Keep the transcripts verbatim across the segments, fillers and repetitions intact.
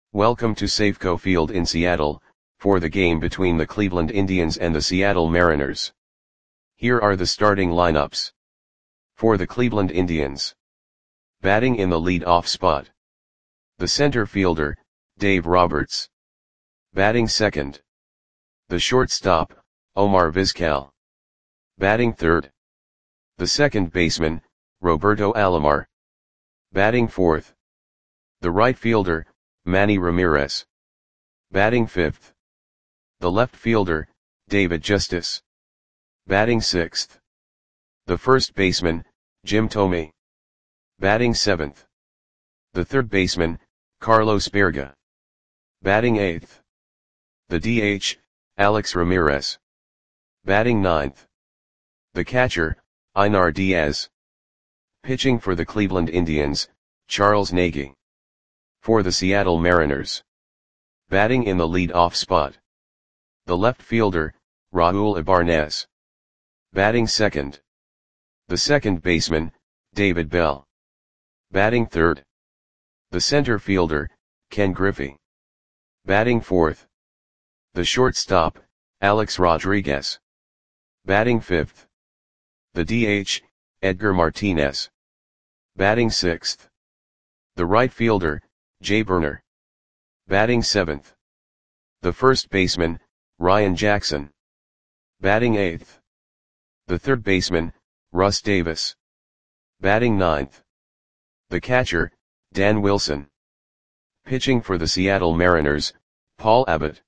Welcome to Safeco Field in Seattle, for the game between the Cleveland Indians and the Seattle Mariners. Here are the starting lineups. For the Cleveland Indians. Batting in the lead-off spot. The center fielder, Dave Roberts. Batting second. The shortstop, Omar Vizquel. Batting third. The second baseman, Roberto Alomar. Batting fourth. The right fielder, Manny Ramirez. Batting fifth. The left fielder, David Justice. Batting sixth. The first baseman, Jim Thome. Batting seventh. The third baseman, Carlos Baerga. Batting eighth. The D H, Alex Ramirez. Batting ninth. The catcher, Einar Diaz. Pitching for the Cleveland Indians, Charles Nagy. For the Seattle Mariners. Batting in the lead-off spot. The left fielder, Raul Ibanez. Batting second. The second baseman, David Bell. Batting third. The center fielder, Ken Griffey. Batting fourth. The shortstop, Alex Rodriguez. Batting fifth. The D H, Edgar Martinez. Batting sixth. The right fielder, Jay Burner. Batting seventh. The first baseman, Ryan Jackson. Batting eighth. The third baseman, Russ Davis. Batting ninth. The catcher, Dan Wilson. Pitching for the Seattle Mariners, Paul Abbott.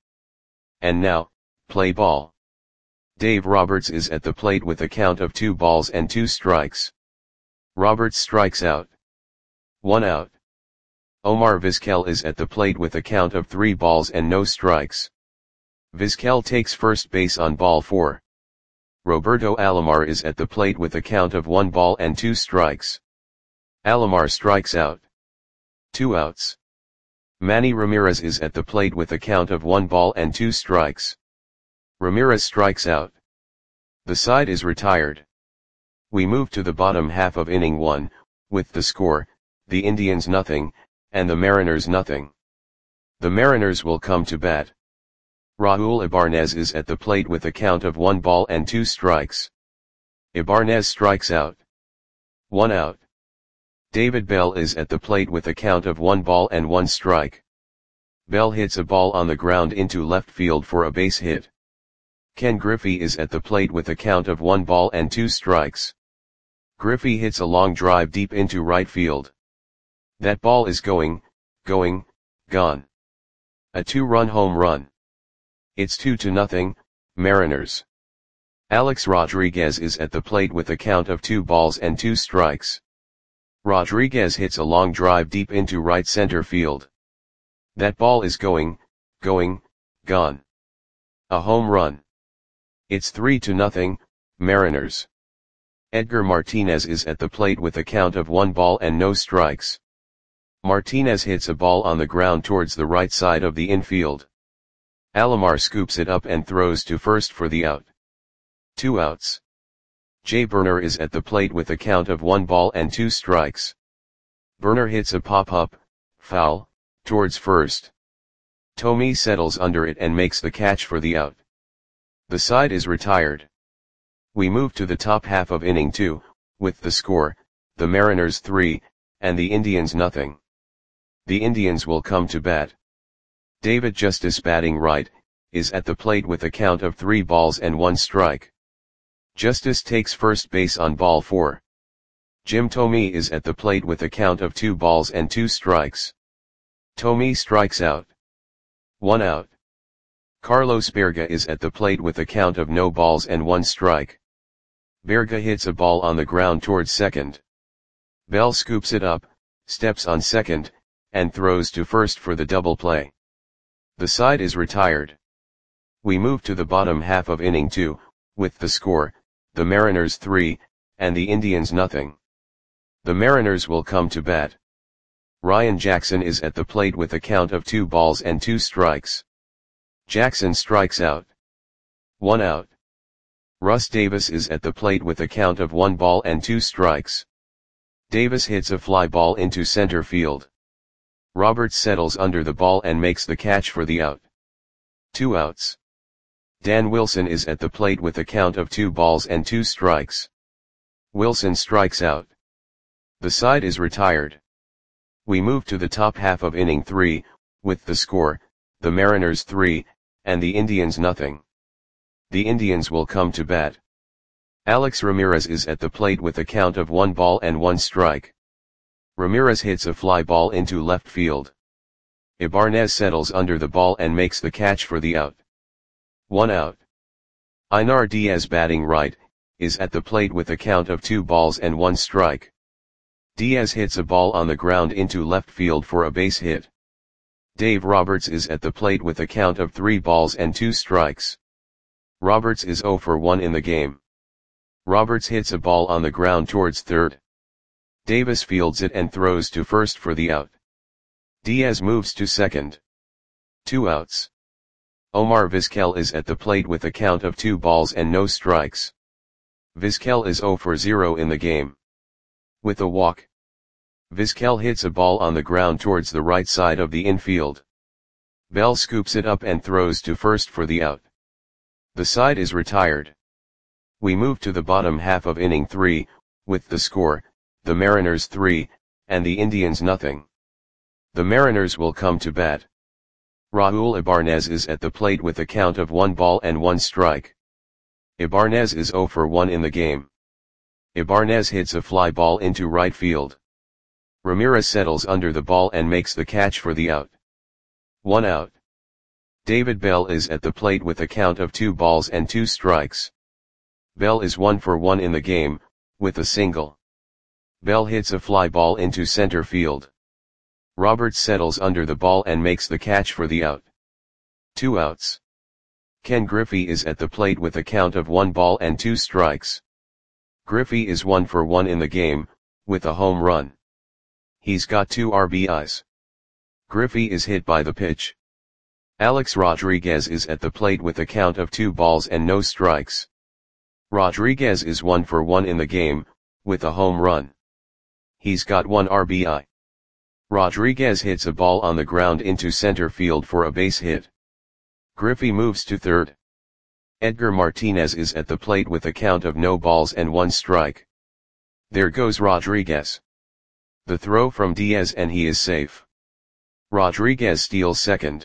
And now, play ball. Dave Roberts is at the plate with a count of two balls and two strikes. Roberts strikes out. One out. Omar Vizquel is at the plate with a count of three balls and no strikes. Vizquel takes first base on ball four. Roberto Alomar is at the plate with a count of one ball and two strikes. Alomar strikes out. Two outs. Manny Ramirez is at the plate with a count of one ball and two strikes. Ramirez strikes out. The side is retired. We move to the bottom half of inning one, with the score, the Indians nothing, and the Mariners nothing. The Mariners will come to bat. Raul Ibanez is at the plate with a count of one ball and two strikes. Ibanez strikes out. One out. David Bell is at the plate with a count of one ball and one strike. Bell hits a ball on the ground into left field for a base hit. Ken Griffey is at the plate with a count of one ball and two strikes. Griffey hits a long drive deep into right field. That ball is going, going, gone. A two-run home run. It's two to nothing, Mariners. Alex Rodriguez is at the plate with a count of two balls and two strikes. Rodriguez hits a long drive deep into right center field. That ball is going, going, gone. A home run. It's three to nothing, Mariners. Edgar Martinez is at the plate with a count of one ball and no strikes. Martinez hits a ball on the ground towards the right side of the infield. Alomar scoops it up and throws to first for the out. Two outs. Jay Burner is at the plate with a count of one ball and two strikes. Burner hits a pop-up, foul, towards first. Thome settles under it and makes the catch for the out. The side is retired. We move to the top half of inning two, with the score, the Mariners three, and the Indians nothing. The Indians will come to bat. David Justice, batting right, is at the plate with a count of three balls and one strike. Justice takes first base on ball four. Jim Thome is at the plate with a count of two balls and two strikes. Thome strikes out. One out. Carlos Baerga is at the plate with a count of no balls and one strike. Baerga hits a ball on the ground towards second. Bell scoops it up, steps on second, and throws to first for the double play. The side is retired. We move to the bottom half of inning two, with the score, the Mariners three, and the Indians nothing. The Mariners will come to bat. Ryan Jackson is at the plate with a count of two balls and two strikes. Jackson strikes out. One out. Russ Davis is at the plate with a count of one ball and two strikes. Davis hits a fly ball into center field. Roberts settles under the ball and makes the catch for the out. Two outs. Dan Wilson is at the plate with a count of two balls and two strikes. Wilson strikes out. The side is retired. We move to the top half of inning three, with the score, the Mariners three, and the Indians nothing. The Indians will come to bat. Alex Ramirez is at the plate with a count of one ball and one strike. Ramirez hits a fly ball into left field. Ibanez settles under the ball and makes the catch for the out. One out. Einar Diaz, batting right, is at the plate with a count of two balls and one strike. Diaz hits a ball on the ground into left field for a base hit. Dave Roberts is at the plate with a count of three balls and two strikes. Roberts is oh for one in the game. Roberts hits a ball on the ground towards third. Davis fields it and throws to first for the out. Diaz moves to second. Two outs. Omar Vizquel is at the plate with a count of two balls and no strikes. Vizquel is oh for zero in the game. With a walk. Vizquel hits a ball on the ground towards the right side of the infield. Bell scoops it up and throws to first for the out. The side is retired. We move to the bottom half of inning three, with the score, the Mariners three, and the Indians nothing. The Mariners will come to bat. Raul Ibanez is at the plate with a count of one ball and one strike. Ibanez is oh for one in the game. Ibanez hits a fly ball into right field. Ramirez settles under the ball and makes the catch for the out. One out. David Bell is at the plate with a count of two balls and two strikes. Bell is one for one in the game, with a single. Bell hits a fly ball into center field. Roberts settles under the ball and makes the catch for the out. Two outs. Ken Griffey is at the plate with a count of one ball and two strikes. Griffey is one for one in the game, with a home run. He's got two R B Is. Griffey is hit by the pitch. Alex Rodriguez is at the plate with a count of two balls and no strikes. Rodriguez is one for one in the game, with a home run. He's got one R B I. Rodriguez hits a ball on the ground into center field for a base hit. Griffey moves to third. Edgar Martinez is at the plate with a count of no balls and one strike. There goes Rodriguez. The throw from Diaz and he is safe. Rodriguez steals second.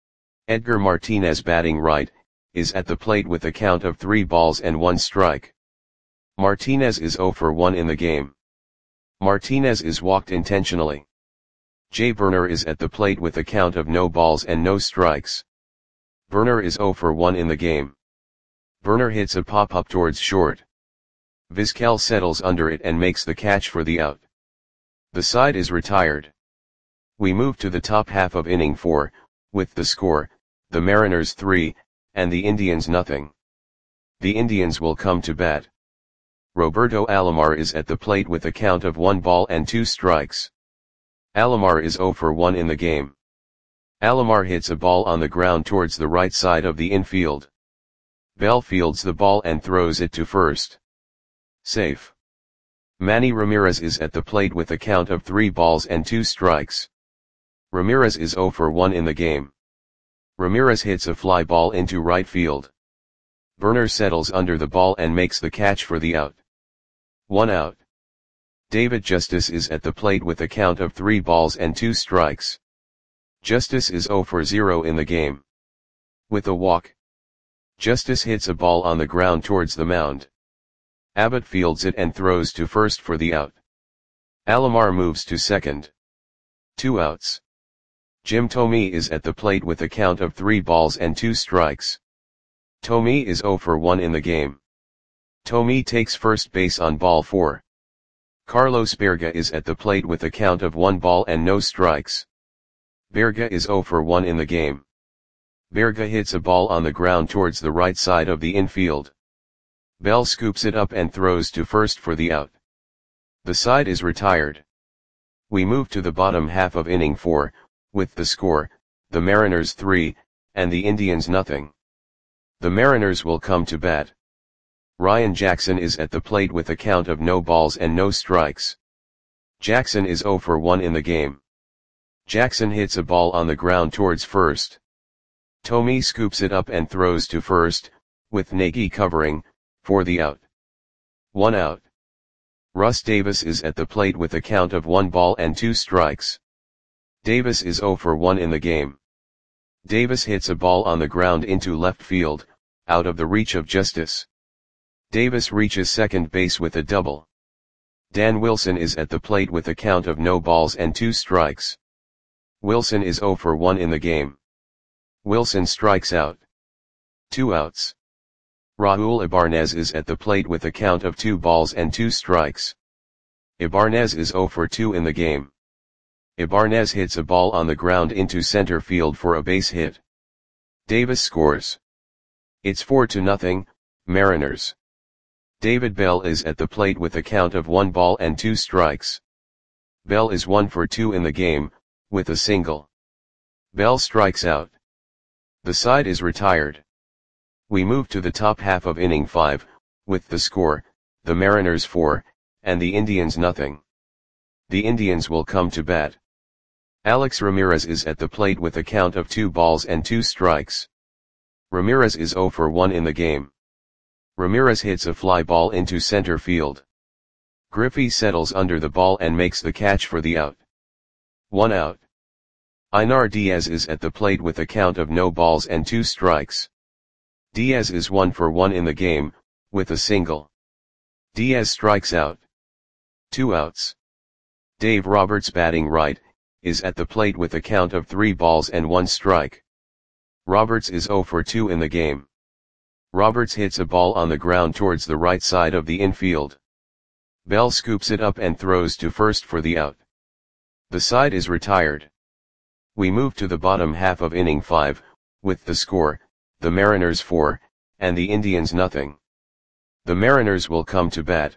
Edgar Martinez, batting right, is at the plate with a count of three balls and one strike. Martinez is oh for one in the game. Martinez is walked intentionally. Jay Burner is at the plate with a count of no balls and no strikes. Burner is oh for one in the game. Burner hits a pop-up towards short. Vizquel settles under it and makes the catch for the out. The side is retired. We move to the top half of inning four, with the score, the Mariners three, and the Indians nothing. The Indians will come to bat. Roberto Alomar is at the plate with a count of one ball and two strikes. Alomar is oh for one in the game. Alomar hits a ball on the ground towards the right side of the infield. Bell fields the ball and throws it to first. Safe. Manny Ramirez is at the plate with a count of three balls and two strikes. Ramirez is oh for one in the game. Ramirez hits a fly ball into right field. Burner settles under the ball and makes the catch for the out. One out. David Justice is at the plate with a count of three balls and two strikes. Justice is oh for zero in the game. With a walk. Justice hits a ball on the ground towards the mound. Abbott fields it and throws to first for the out. Alomar moves to second. Two outs. Jim Thome is at the plate with a count of three balls and two strikes. Thome is oh for one in the game. Thome takes first base on ball four. Carlos Berga is at the plate with a count of one ball and no strikes. Berga is oh for one in the game. Berga hits a ball on the ground towards the right side of the infield. Bell scoops it up and throws to first for the out. The side is retired. We move to the bottom half of inning four, with the score, the Mariners three, and the Indians nothing. The Mariners will come to bat. Ryan Jackson is at the plate with a count of no balls and no strikes. Jackson is oh for one in the game. Jackson hits a ball on the ground towards first. Thome scoops it up and throws to first, with Nagy covering, for the out. One out. Russ Davis is at the plate with a count of one ball and two strikes. Davis is zero for one in the game. Davis hits a ball on the ground into left field, out of the reach of Justice. Davis reaches second base with a double. Dan Wilson is at the plate with a count of no balls and two strikes. Wilson is zero for one in the game. Wilson strikes out. Two outs. Raul Ibanez is at the plate with a count of two balls and two strikes. Ibanez is zero for two in the game. Ibanez hits a ball on the ground into center field for a base hit. Davis scores. It's four to nothing, Mariners. David Bell is at the plate with a count of one ball and two strikes. Bell is one for two in the game, with a single. Bell strikes out. The side is retired. We move to the top half of inning five, with the score, the Mariners four, and the Indians nothing. The Indians will come to bat. Alex Ramirez is at the plate with a count of two balls and two strikes. Ramirez is zero for one in the game. Ramirez hits a fly ball into center field. Griffey settles under the ball and makes the catch for the out. One out. Einar Diaz is at the plate with a count of no balls and two strikes. Diaz is one for one in the game, with a single. Diaz strikes out. Two outs. Dave Roberts, batting right, is at the plate with a count of three balls and one strike. Roberts is zero for two in the game. Roberts hits a ball on the ground towards the right side of the infield. Bell scoops it up and throws to first for the out. The side is retired. We move to the bottom half of inning five, with the score, the Mariners four, and the Indians nothing. The Mariners will come to bat.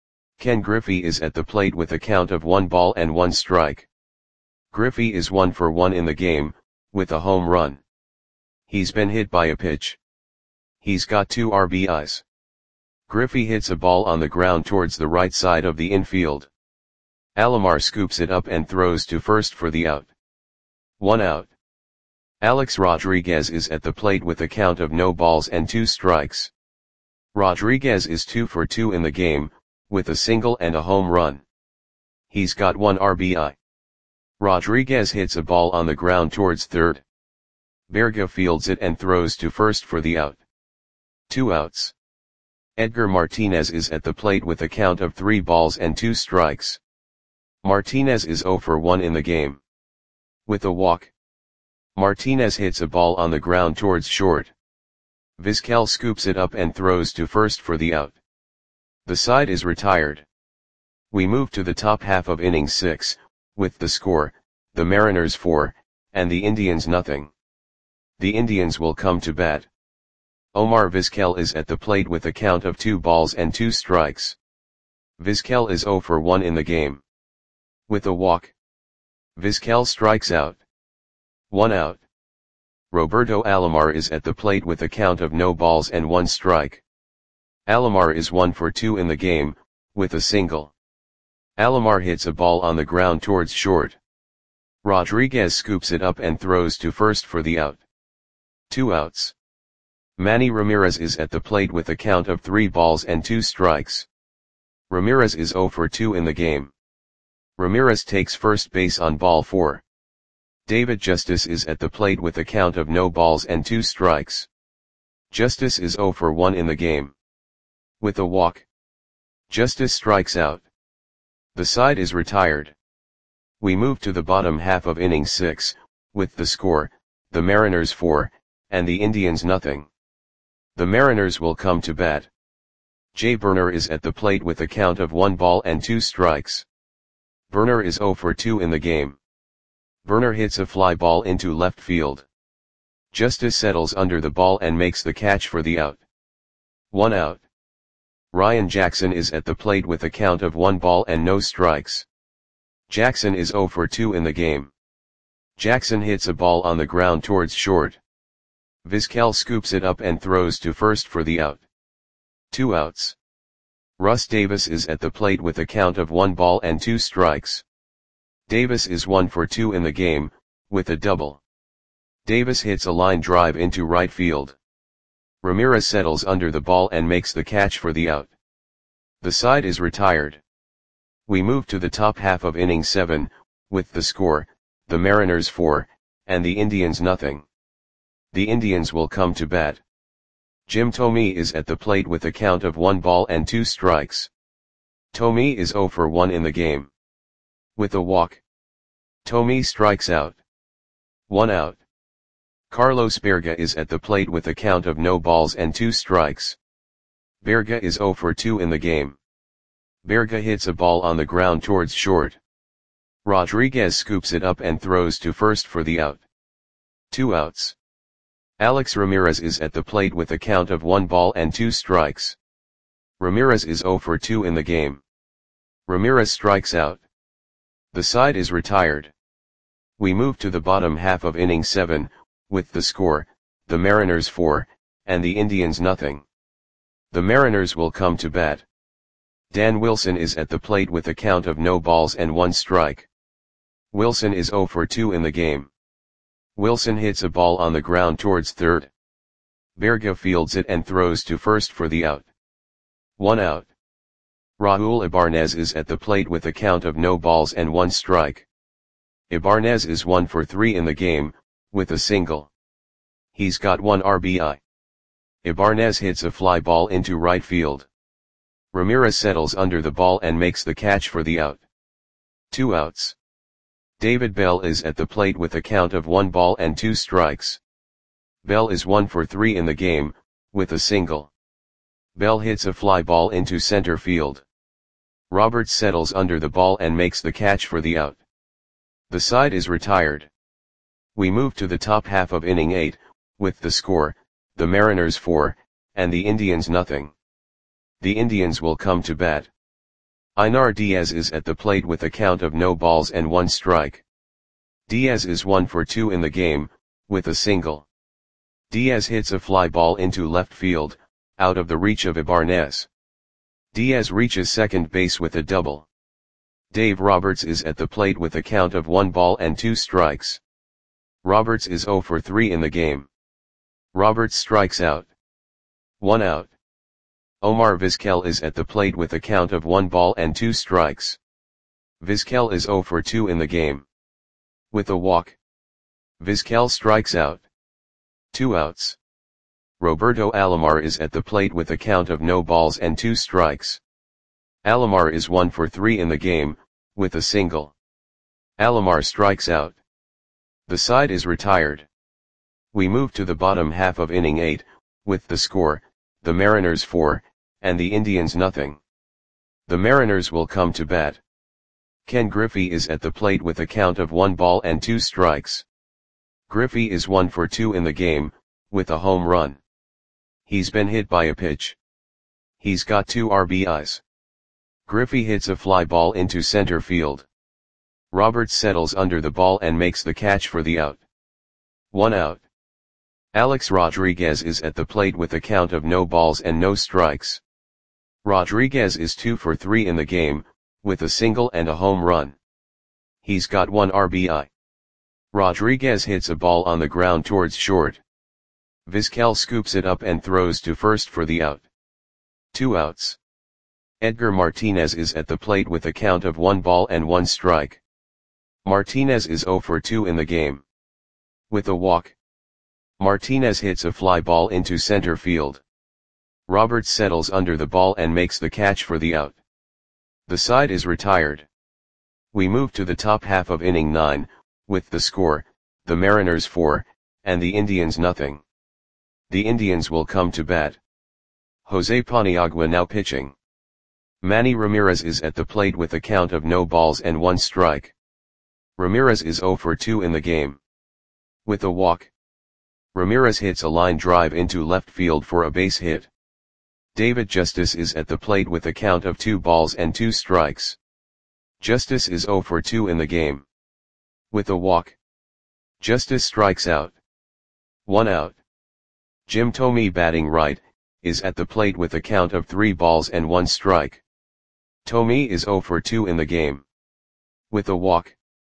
Ken Griffey is at the plate with a count of one ball and one strike. Griffey is one for one in the game, with a home run. He's been hit by a pitch. He's got two R B Is. Griffey hits a ball on the ground towards the right side of the infield. Alomar scoops it up and throws to first for the out. One out. Alex Rodriguez is at the plate with a count of no balls and two strikes. Rodriguez is two for two in the game, with a single and a home run. He's got one R B I. Rodriguez hits a ball on the ground towards third. Berga fields it and throws to first for the out. Two outs. Edgar Martinez is at the plate with a count of three balls and two strikes. Martinez is zero for one in the game. With a walk. Martinez hits a ball on the ground towards short. Vizquel scoops it up and throws to first for the out. The side is retired. We move to the top half of inning six, with the score, the Mariners four, and the Indians nothing. The Indians will come to bat. Omar Vizquel is at the plate with a count of two balls and two strikes. Vizquel is zero for one in the game. With a walk. Vizquel strikes out. One out. Roberto Alomar is at the plate with a count of no balls and one strike. Alomar is one for two in the game, with a single. Alomar hits a ball on the ground towards short. Rodriguez scoops it up and throws to first for the out. Two outs. Manny Ramirez is at the plate with a count of three balls and two strikes. Ramirez is zero for two in the game. Ramirez takes first base on ball four. David Justice is at the plate with a count of no balls and two strikes. Justice is zero for one in the game. With a walk. Justice strikes out. The side is retired. We move to the bottom half of inning six, with the score, the Mariners four, and the Indians nothing. The Mariners will come to bat. Jay Burner is at the plate with a count of one ball and two strikes. Burner is zero for two in the game. Burner hits a fly ball into left field. Justice settles under the ball and makes the catch for the out. One out. Ryan Jackson is at the plate with a count of one ball and no strikes. Jackson is zero for two in the game. Jackson hits a ball on the ground towards short. Vizquel scoops it up and throws to first for the out. Two outs. Russ Davis is at the plate with a count of one ball and two strikes. Davis is one for two in the game, with a double. Davis hits a line drive into right field. Ramirez settles under the ball and makes the catch for the out. The side is retired. We move to the top half of inning seven, with the score, the Mariners four, and the Indians nothing. The Indians will come to bat. Jim Thome is at the plate with a count of one ball and two strikes. Thome is zero for one in the game. With a walk, Thome strikes out. One out. Carlos Berga is at the plate with a count of no balls and two strikes. Berga is zero for two in the game. Berga hits a ball on the ground towards short. Rodriguez scoops it up and throws to first for the out. Two outs. Alex Ramirez is at the plate with a count of one ball and two strikes. Ramirez is zero for two in the game. Ramirez strikes out. The side is retired. We move to the bottom half of inning seven, with the score, the Mariners four, and the Indians nothing. The Mariners will come to bat. Dan Wilson is at the plate with a count of no balls and one strike. Wilson is zero for two in the game. Wilson hits a ball on the ground towards third. Berga fields it and throws to first for the out. One out. Raul Ibanez is at the plate with a count of no balls and one strike. Ibanez is one for three in the game, with a single. He's got one R B I. Ibanez hits a fly ball into right field. Ramirez settles under the ball and makes the catch for the out. Two outs. David Bell is at the plate with a count of one ball and two strikes. Bell is one for three in the game, with a single. Bell hits a fly ball into center field. Roberts settles under the ball and makes the catch for the out. The side is retired. We move to the top half of inning eight, with the score, the Mariners four, and the Indians nothing. The Indians will come to bat. Einar Diaz is at the plate with a count of no balls and one strike. Diaz is one for two in the game, with a single. Diaz hits a fly ball into left field, out of the reach of Ibanez. Diaz reaches second base with a double. Dave Roberts is at the plate with a count of one ball and two strikes. Roberts is zero for three in the game. Roberts strikes out. One out. Omar Vizquel is at the plate with a count of one ball and two strikes. Vizquel is zero for two in the game. With a walk, Vizquel strikes out. Two outs. Roberto Alomar is at the plate with a count of no balls and two strikes. Alomar is one for three in the game, with a single. Alomar strikes out. The side is retired. We move to the bottom half of inning eight, with the score, the Mariners four, and the Indians nothing. The Mariners will come to bat. Ken Griffey is at the plate with a count of one ball and two strikes. Griffey is one for two in the game, with a home run. He's been hit by a pitch. He's got two R B Is. Griffey hits a fly ball into center field. Roberts settles under the ball and makes the catch for the out. One out. Alex Rodriguez is at the plate with a count of no balls and no strikes. Rodriguez is two for three in the game, with a single and a home run. He's got one R B I. Rodriguez hits a ball on the ground towards short. Vizquel scoops it up and throws to first for the out. Two outs. Edgar Martinez is at the plate with a count of one ball and one strike. Martinez is zero for two in the game. With a walk, Martinez hits a fly ball into center field. Roberts settles under the ball and makes the catch for the out. The side is retired. We move to the top half of inning nine, with the score, the Mariners four, and the Indians nothing. The Indians will come to bat. Jose Paniagua now pitching. Manny Ramirez is at the plate with a count of no balls and one strike. Ramirez is zero for two in the game. With a walk, Ramirez hits a line drive into left field for a base hit. David Justice is at the plate with a count of two balls and two strikes. Justice is zero for two in the game. With a walk, Justice strikes out. One out. Jim Thome, batting right, is at the plate with a count of three balls and one strike. Thome is zero for two in the game. With a walk,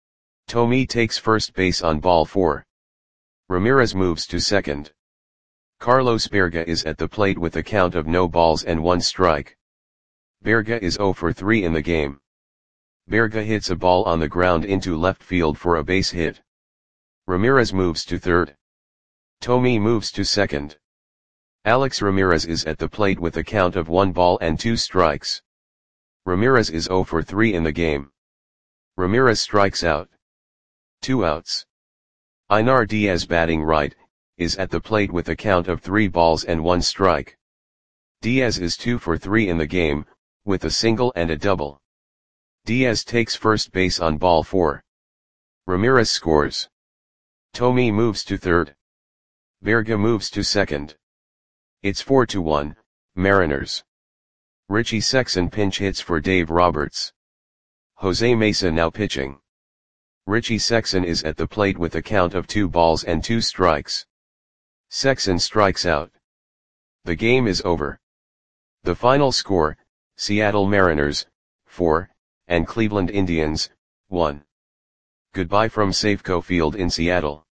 Thome takes first base on ball four. Ramirez moves to second. Carlos Berga is at the plate with a count of no balls and one strike. Berga is zero for three in the game. Berga hits a ball on the ground into left field for a base hit. Ramirez moves to third. Thome moves to second. Alex Ramirez is at the plate with a count of one ball and two strikes. Ramirez is zero for three in the game. Ramirez strikes out. Two outs. Einar Diaz, batting right, is at the plate with a count of three balls and one strike. Diaz is two for three in the game, with a single and a double. Diaz takes first base on ball four. Ramirez scores. Thome moves to third. Berga moves to second. It's four to one, Mariners. Richie Sexson pinch hits for Dave Roberts. Jose Mesa now pitching. Richie Sexson is at the plate with a count of two balls and two strikes. Sexson strikes out. The game is over. The final score, Seattle Mariners, four, and Cleveland Indians, one. Goodbye from Safeco Field in Seattle.